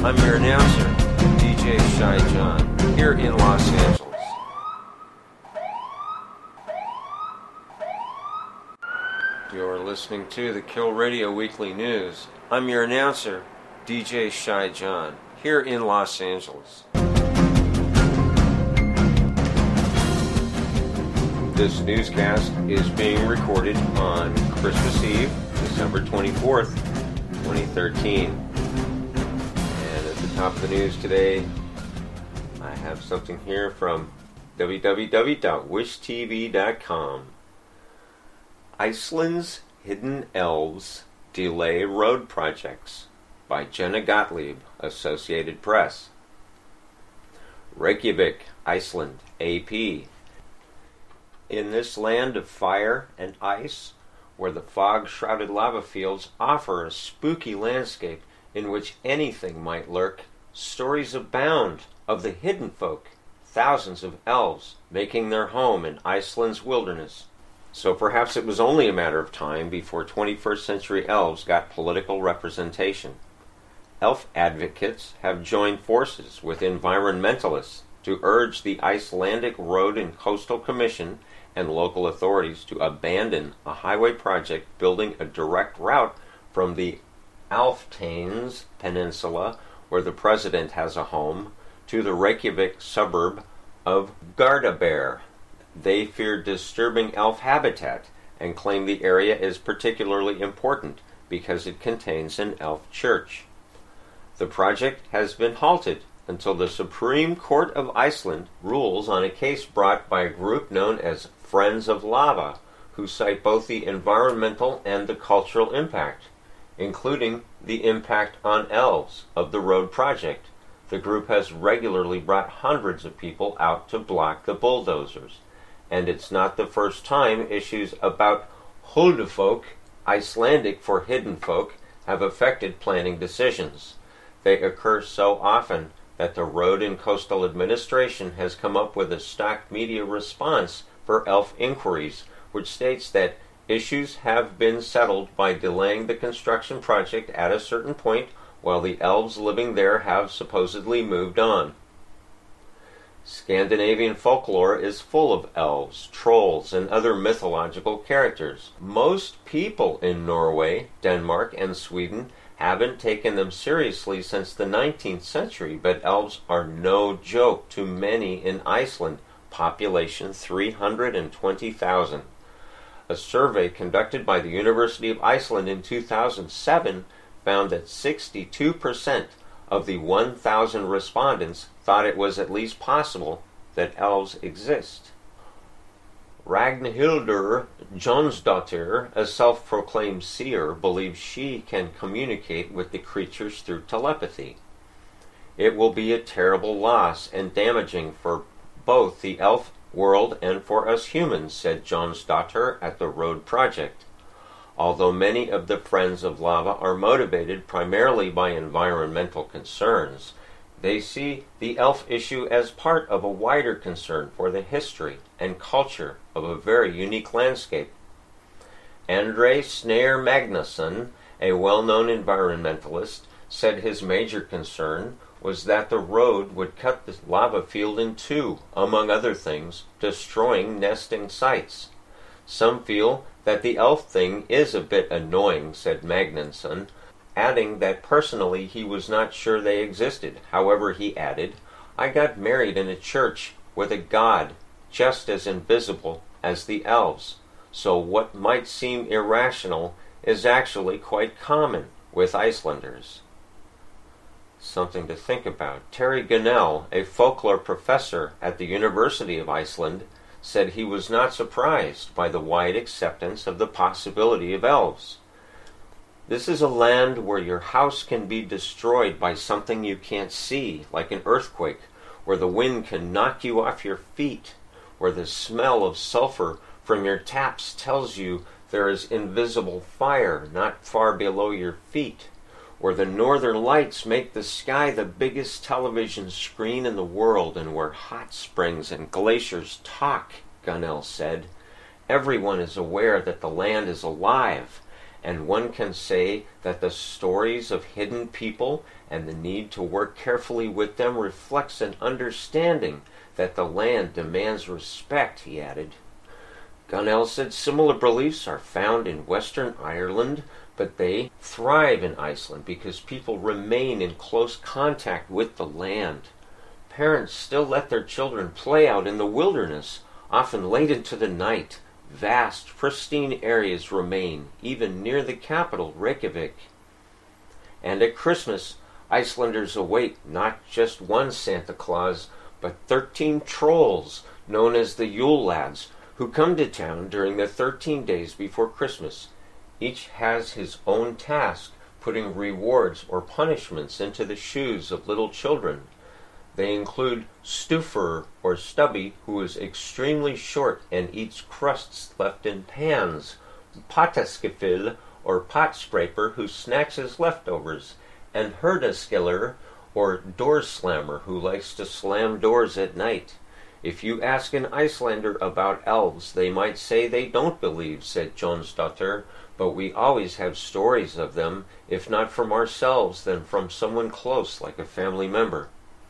I'm your announcer, DJ Shy John, here in Los Angeles. You're listening to the Kill Radio Weekly News. I'm your announcer, DJ Shy John, here in Los Angeles. This newscast is being recorded on Christmas Eve, December 24th, 2013. And at the top of the news today, I have something here from www.wishtv.com. Iceland's Hidden Elves Delay Road Projects by Jenna Gottlieb, Associated Press. Reykjavik, Iceland, AP. In this land of fire and ice, where the fog-shrouded lava fields offer a spooky landscape in which anything might lurk, stories abound of the hidden folk, thousands of elves making their home in Iceland's wilderness. So perhaps it was only a matter of time before 21st century elves got political representation. Elf advocates have joined forces with environmentalists to urge the Icelandic Road and Coastal Commission and local authorities to abandon a highway project building a direct route from the Alftanes Peninsula, where the president has a home, to the Reykjavik suburb of Garðabær. They fear disturbing elf habitat and claim the area is particularly important because it contains an elf church. The project has been halted until the Supreme Court of Iceland rules on a case brought by a group known as Friends of Lava, who cite both the environmental and the cultural impact, including the impact on elves of the road project. The group has regularly brought hundreds of people out to block the bulldozers, and it's not the first time issues about Huldufolk, Icelandic for hidden folk, have affected planning decisions. They occur so often that the Road and Coastal Administration has come up with a stock media response for elf inquiries, which states that issues have been settled by delaying the construction project at a certain point while the elves living there have supposedly moved on. Scandinavian folklore is full of elves, trolls, and other mythological characters. Most people in Norway, Denmark, and Sweden haven't taken them seriously since the 19th century, but elves are no joke to many in Iceland, population 320,000. A survey conducted by the University of Iceland in 2007 found that 62% of the 1,000 respondents thought it was at least possible that elves exist. Ragnhildur Jonsdottir, a self-proclaimed seer, believes she can communicate with the creatures through telepathy. It will be a terrible loss and damaging for both the elf world and for us humans, said Jonsdottir at the Road Project. Although many of the Friends of Lava are motivated primarily by environmental concerns, they see the elf issue as part of a wider concern for the history and culture of a very unique landscape. André Snare Magnusson, a well-known environmentalist, said his major concern was that the road would cut the lava field in two, among other things, destroying nesting sites. Some feel that the elf thing is a bit annoying, said Magnusson, adding that personally he was not sure they existed. However, he added, I got married in a church with a god just as invisible as the elves, so what might seem irrational is actually quite common with Icelanders. Something to think about. Terry Gunnell, a folklore professor at the University of Iceland, said he was not surprised by the wide acceptance of the possibility of elves. This is a land where your house can be destroyed by something you can't see, like an earthquake, where the wind can knock you off your feet, where the smell of sulfur from your taps tells you there is invisible fire not far below your feet, where the northern lights make the sky the biggest television screen in the world, and where hot springs and glaciers talk, Gunnell said. Everyone is aware that the land is alive, and one can say that the stories of hidden people and the need to work carefully with them reflects an understanding that the land demands respect, he added. Gunnell said similar beliefs are found in Western Ireland, but they thrive in Iceland because people remain in close contact with the land. Parents still let their children play out in the wilderness, often late into the night. Vast, pristine areas remain, even near the capital, Reykjavik. And at Christmas, Icelanders await not just one Santa Claus, but 13 trolls, known as the Yule Lads, who come to town during the 13 days before Christmas. Each has his own task, putting rewards or punishments into the shoes of little children. They include Stufur, or Stubby, who is extremely short and eats crusts left in pans, Pottaskefil, or Pot Scraper, who snacks his leftovers, and Hurdaskiller, or Door Slammer, who likes to slam doors at night. If you ask an Icelander about elves, they might say they don't believe, said Jonsdottir, but we always have stories of them, if not from ourselves, then from someone close, like a family member.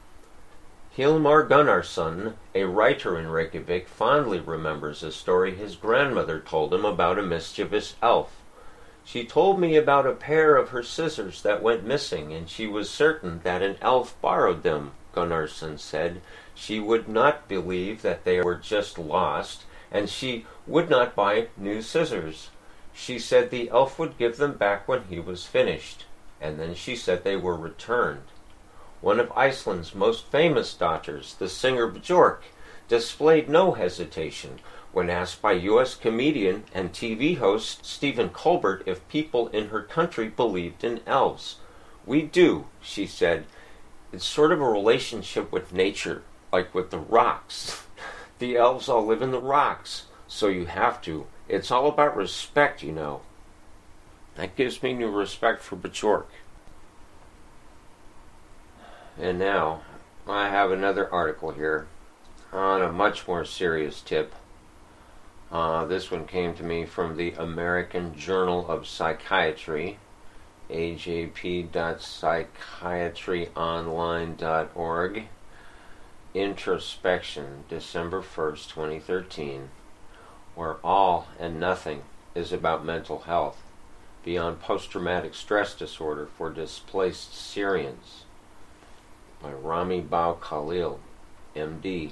Hilmar Gunnarsson, a writer in Reykjavik, fondly remembers a story his grandmother told him about a mischievous elf. She told me about a pair of her scissors that went missing, and she was certain that an elf borrowed them, Gunnarsson said. She would not believe that they were just lost, and she would not buy new scissors. She said the elf would give them back when he was finished, and then she said they were returned. One of Iceland's most famous daughters, the singer Björk, displayed no hesitation when asked by U.S. comedian and TV host Stephen Colbert if people in her country believed in elves. "We do," she said. "It's sort of a relationship with nature, like with the rocks. The elves all live in the rocks, so you have to. It's all about respect, you know." That gives me new respect for Björk. And now, I have another article here on a much more serious tip. This one came to me from the American Journal of Psychiatry, ajp.psychiatryonline.org. Introspection, December 1st, 2013, where all and nothing is about mental health, beyond post-traumatic stress disorder for displaced Syrians, by Rami Bao Khalil, MD.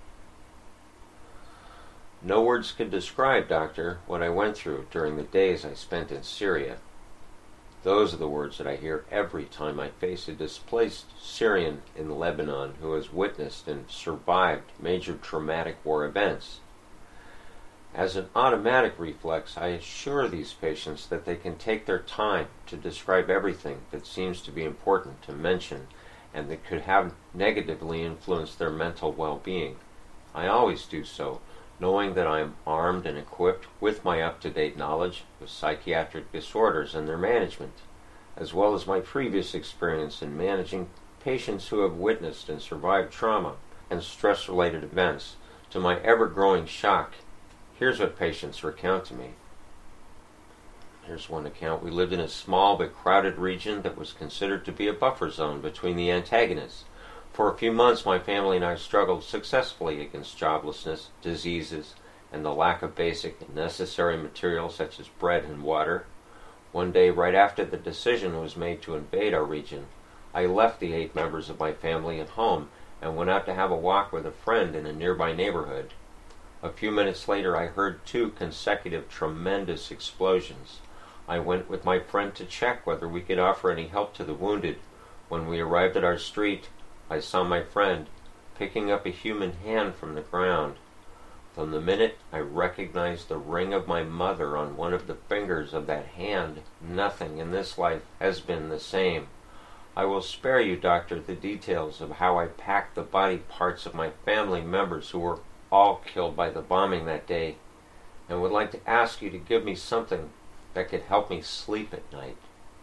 No words could describe, doctor, what I went through during the days I spent in Syria. Those are the words that I hear every time I face a displaced Syrian in Lebanon who has witnessed and survived major traumatic war events. As an automatic reflex, I assure these patients that they can take their time to describe everything that seems to be important to mention and that could have negatively influenced their mental well-being. I always do so, knowing that I am armed and equipped with my up-to-date knowledge of psychiatric disorders and their management, as well as my previous experience in managing patients who have witnessed and survived trauma and stress-related events. To my ever-growing shock, here's what patients recount to me. Here's one account. "We lived in a small but crowded region that was considered to be a buffer zone between the antagonists. For a few months, my family and I struggled successfully against joblessness, diseases, and the lack of basic and necessary materials such as bread and water. One day, right after the decision was made to invade our region, I left the 8 members of my family at home and went out to have a walk with a friend in a nearby neighborhood. A few minutes later, I heard 2 consecutive tremendous explosions. I went with my friend to check whether we could offer any help to the wounded. When we arrived at our street, I saw my friend picking up a human hand from the ground. From the minute I recognized the ring of my mother on one of the fingers of that hand, nothing in this life has been the same. I will spare you, doctor, the details of how I packed the body parts of my family members who were all killed by the bombing that day, and would like to ask you to give me something that could help me sleep at night.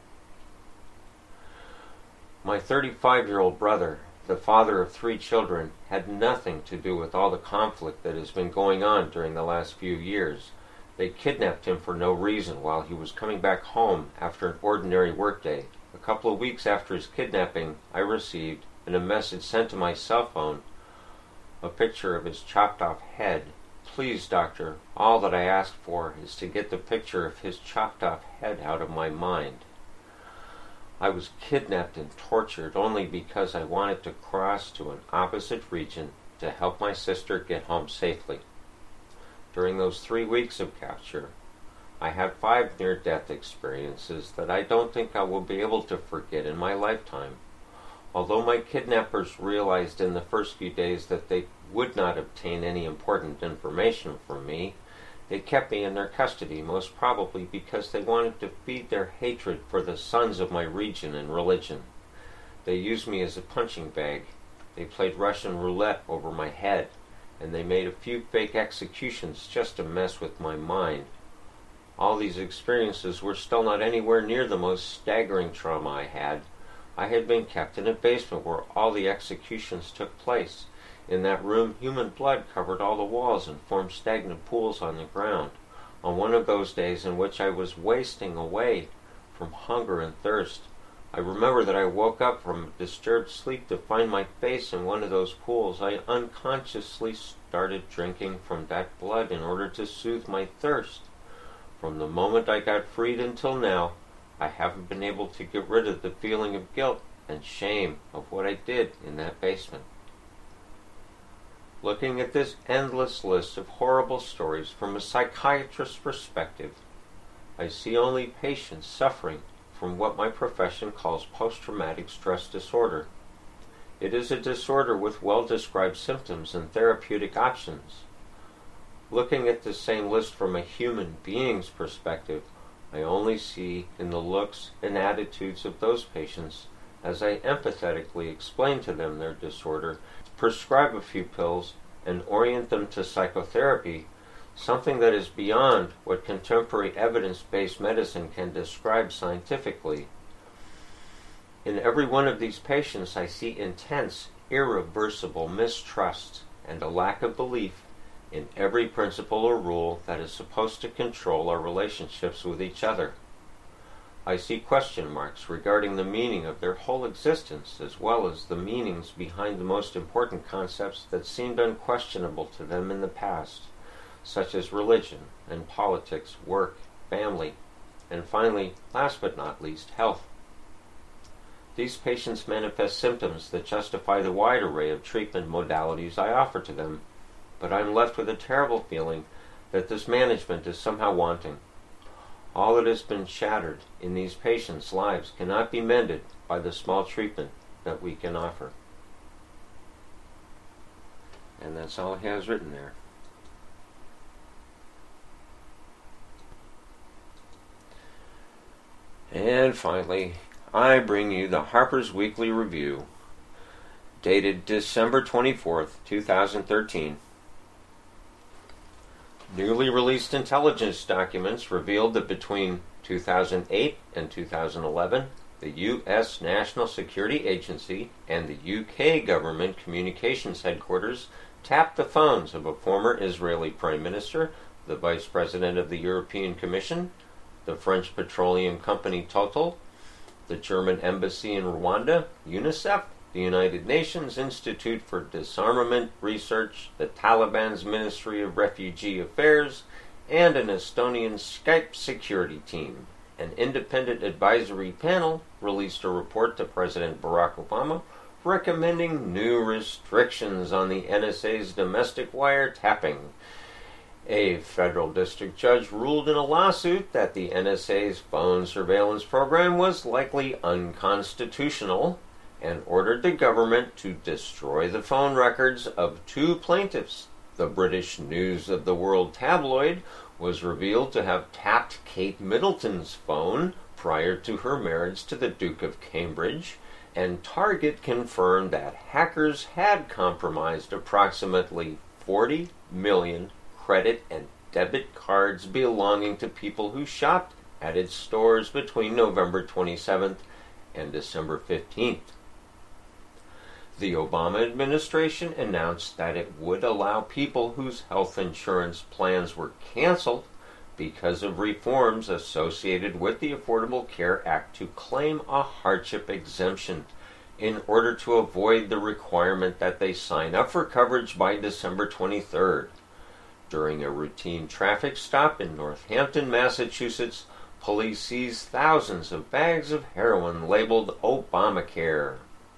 My 35-year-old brother, the father of 3 children, had nothing to do with all the conflict that has been going on during the last few years. They kidnapped him for no reason while he was coming back home after an ordinary workday. A couple of weeks after his kidnapping, I received, in a message sent to my cell phone, a picture of his chopped off head. Please, doctor, all that I ask for is to get the picture of his chopped off head out of my mind. I was kidnapped and tortured only because I wanted to cross to an opposite region to help my sister get home safely. During those 3 weeks of capture, I had 5 near-death experiences that I don't think I will be able to forget in my lifetime. Although my kidnappers realized in the first few days that they would not obtain any important information from me, they kept me in their custody, most probably because they wanted to feed their hatred for the sons of my region and religion. They used me as a punching bag. They played Russian roulette over my head, and they made a few fake executions just to mess with my mind. All these experiences were still not anywhere near the most staggering trauma I had. I had been kept in a basement where all the executions took place. In that room, human blood covered all the walls and formed stagnant pools on the ground. On one of those days in which I was wasting away from hunger and thirst, I remember that I woke up from disturbed sleep to find my face in one of those pools. I unconsciously started drinking from that blood in order to soothe my thirst. From the moment I got freed until now, I haven't been able to get rid of the feeling of guilt and shame of what I did in that basement. Looking at this endless list of horrible stories from a psychiatrist's perspective, I see only patients suffering from what my profession calls post-traumatic stress disorder. It is a disorder with well-described symptoms and therapeutic options. Looking at the same list from a human being's perspective, I only see in the looks and attitudes of those patients, as I empathetically explain to them their disorder, prescribe a few pills, and orient them to psychotherapy, something that is beyond what contemporary evidence-based medicine can describe scientifically. In every one of these patients, I see intense, irreversible mistrust and a lack of belief in every principle or rule that is supposed to control our relationships with each other. I see question marks regarding the meaning of their whole existence, as well as the meanings behind the most important concepts that seemed unquestionable to them in the past, such as religion and politics, work, family, and finally, last but not least, health. These patients manifest symptoms that justify the wide array of treatment modalities I offer to them, but I'm left with a terrible feeling that this management is somehow wanting. All that has been shattered in these patients' lives cannot be mended by the small treatment that we can offer. And that's all he has written there. And finally, I bring you the Harper's Weekly Review, dated December 24th, 2013. Newly released intelligence documents revealed that between 2008 and 2011, the U.S. National Security Agency and the U.K. government communications headquarters tapped the phones of a former Israeli Prime Minister, the Vice President of the European Commission, the French petroleum company Total, the German Embassy in Rwanda, UNICEF, the United Nations Institute for Disarmament Research, the Taliban's Ministry of Refugee Affairs, and an Estonian Skype security team. An independent advisory panel released a report to President Barack Obama recommending new restrictions on the NSA's domestic wiretapping. A federal district judge ruled in a lawsuit that the NSA's phone surveillance program was likely unconstitutional, and ordered the government to destroy the phone records of 2 plaintiffs. The British News of the World tabloid was revealed to have tapped Kate Middleton's phone prior to her marriage to the Duke of Cambridge, and Target confirmed that hackers had compromised approximately 40 million credit and debit cards belonging to people who shopped at its stores between November 27th and December 15th. The Obama administration announced that it would allow people whose health insurance plans were canceled because of reforms associated with the Affordable Care Act to claim a hardship exemption in order to avoid the requirement that they sign up for coverage by December 23rd. During a routine traffic stop in Northampton, Massachusetts, police seized thousands of bags of heroin labeled Obamacare.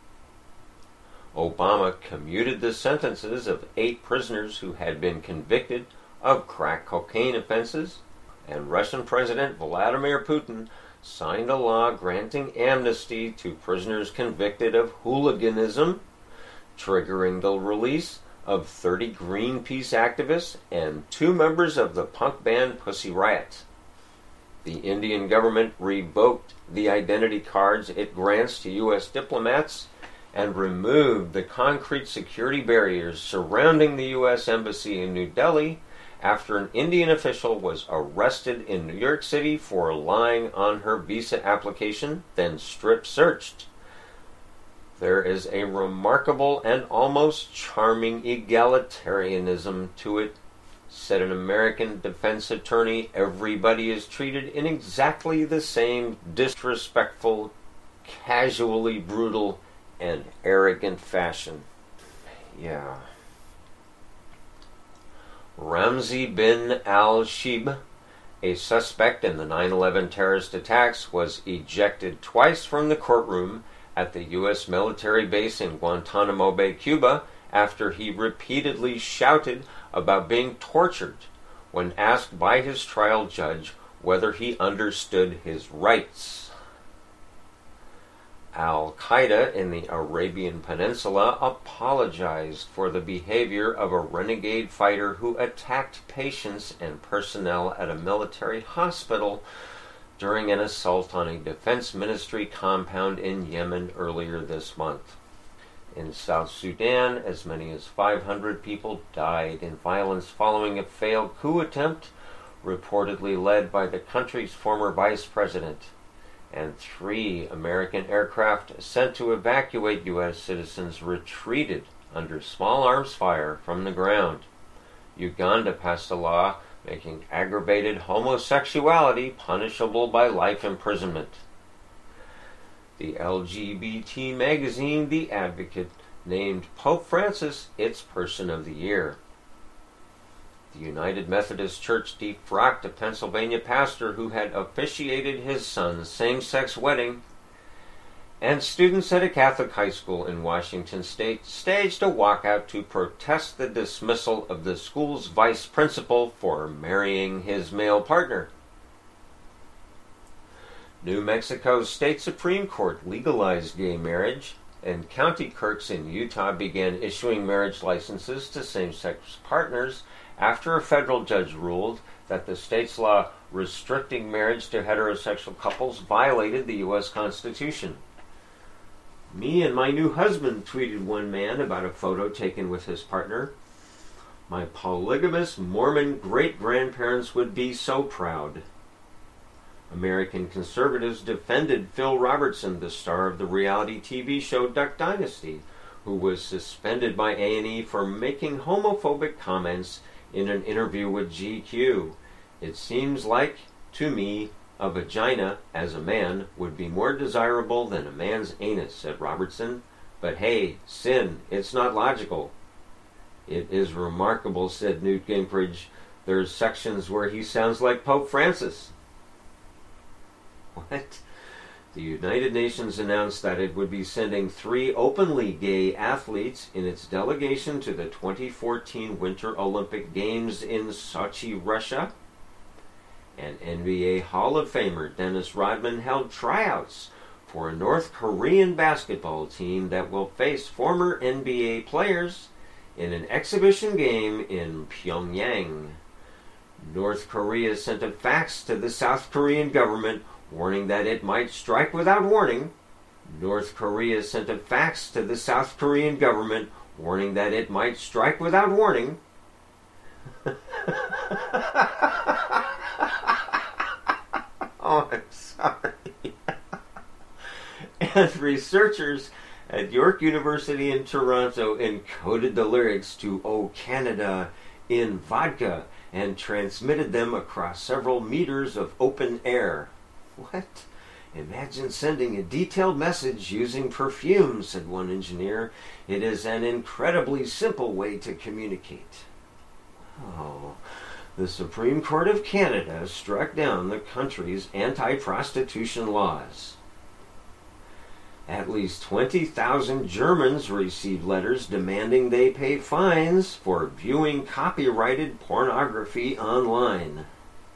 Obama commuted the sentences of 8 prisoners who had been convicted of crack cocaine offenses, and Russian President Vladimir Putin signed a law granting amnesty to prisoners convicted of hooliganism, triggering the release of 30 Greenpeace activists and 2 members of the punk band Pussy Riot. The Indian government revoked the identity cards it grants to U.S. diplomats and removed the concrete security barriers surrounding the U.S. Embassy in New Delhi after an Indian official was arrested in New York City for lying on her visa application, then strip searched. There is a remarkable and almost charming egalitarianism to it, said an American defense attorney. Everybody is treated in exactly the same disrespectful, casually brutal, and arrogant fashion. Yeah. Ramzi bin al-Shibh, a suspect in the 9/11 terrorist attacks, was ejected twice from the courtroom at the U.S. military base in Guantanamo Bay, Cuba, after he repeatedly shouted about being tortured when asked by his trial judge whether he understood his rights. Al-Qaeda in the Arabian Peninsula apologized for the behavior of a renegade fighter who attacked patients and personnel at a military hospital during an assault on a defense ministry compound in Yemen earlier this month. In South Sudan, as many as 500 people died in violence following a failed coup attempt, reportedly led by the country's former vice president, and 3 American aircraft sent to evacuate U.S. citizens retreated under small arms fire from the ground. Uganda passed a law making aggravated homosexuality punishable by life imprisonment. The LGBT magazine The Advocate named Pope Francis its Person of the Year. The United Methodist Church defrocked a Pennsylvania pastor who had officiated his son's same-sex wedding, and students at a Catholic high school in Washington state staged a walkout to protest the dismissal of the school's vice principal for marrying his male partner. New Mexico's state Supreme Court legalized gay marriage, and county clerks in Utah began issuing marriage licenses to same-sex partners after a federal judge ruled that the state's law restricting marriage to heterosexual couples violated the U.S. Constitution. "Me and my new husband," tweeted one man about a photo taken with his partner. "My polygamous Mormon great-grandparents would be so proud." American conservatives defended Phil Robertson, the star of the reality TV show Duck Dynasty, who was suspended by A&E for making homophobic comments in an interview with GQ. "It seems like, to me, a vagina, as a man, would be more desirable than a man's anus," said Robertson. "But hey, sin, it's not logical." "It is remarkable," said Newt Gingrich. "There's sections where he sounds like Pope Francis." What? The United Nations announced that it would be sending 3 openly gay athletes in its delegation to the 2014 Winter Olympic Games in Sochi, Russia. And NBA Hall of Famer Dennis Rodman held tryouts for a North Korean basketball team that will face former NBA players in an exhibition game in Pyongyang. North Korea sent a fax to the South Korean government warning that it might strike without warning. North Korea sent a fax to the South Korean government warning that it might strike without warning. Oh, I'm sorry. And researchers at York University in Toronto encoded the lyrics to "O Canada" in vodka and transmitted them across several meters of open air. What? Imagine sending a detailed message using perfume, said one engineer. It is an incredibly simple way to communicate. Oh, the Supreme Court of Canada struck down the country's anti-prostitution laws. At least 20,000 Germans received letters demanding they pay fines for viewing copyrighted pornography online.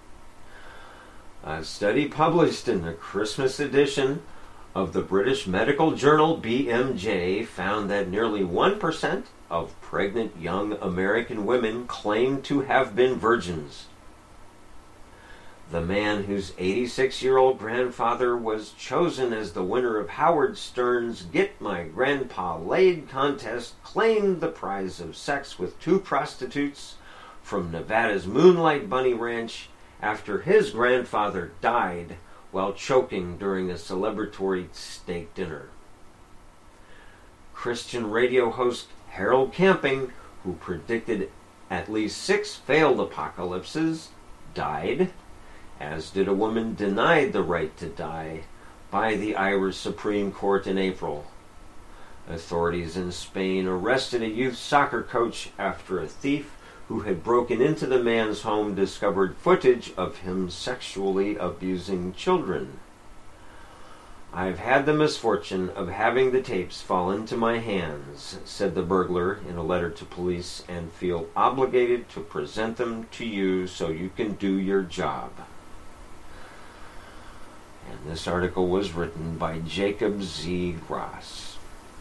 A study published in the Christmas edition of the British medical journal BMJ found that nearly 1% of pregnant young American women claimed to have been virgins. The man whose 86-year-old grandfather was chosen as the winner of Howard Stern's Get My Grandpa Laid contest claimed the prize of sex with 2 prostitutes from Nevada's Moonlight Bunny Ranch after his grandfather died while choking during a celebratory steak dinner. Christian radio host Harold Camping, who predicted at least 6 failed apocalypses, died, as did a woman denied the right to die by the Irish Supreme Court in April. Authorities in Spain arrested a youth soccer coach after a thief who had broken into the man's home discovered footage of him sexually abusing children. I've had the misfortune of having the tapes fall into my hands, said the burglar in a letter to police, and feel obligated to present them to you so you can do your job. And this article was written by Jacob Z. Gross.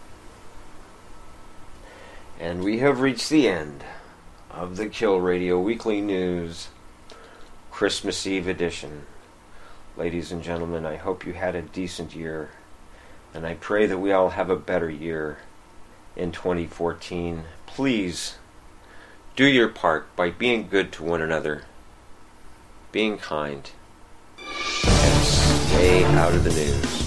And we have reached the end of the Kill Radio Weekly News Christmas Eve edition. Ladies and gentlemen, I hope you had a decent year, and I pray that we all have a better year in 2014. Please do your part by being good to one another, being kind, and stay out of the news.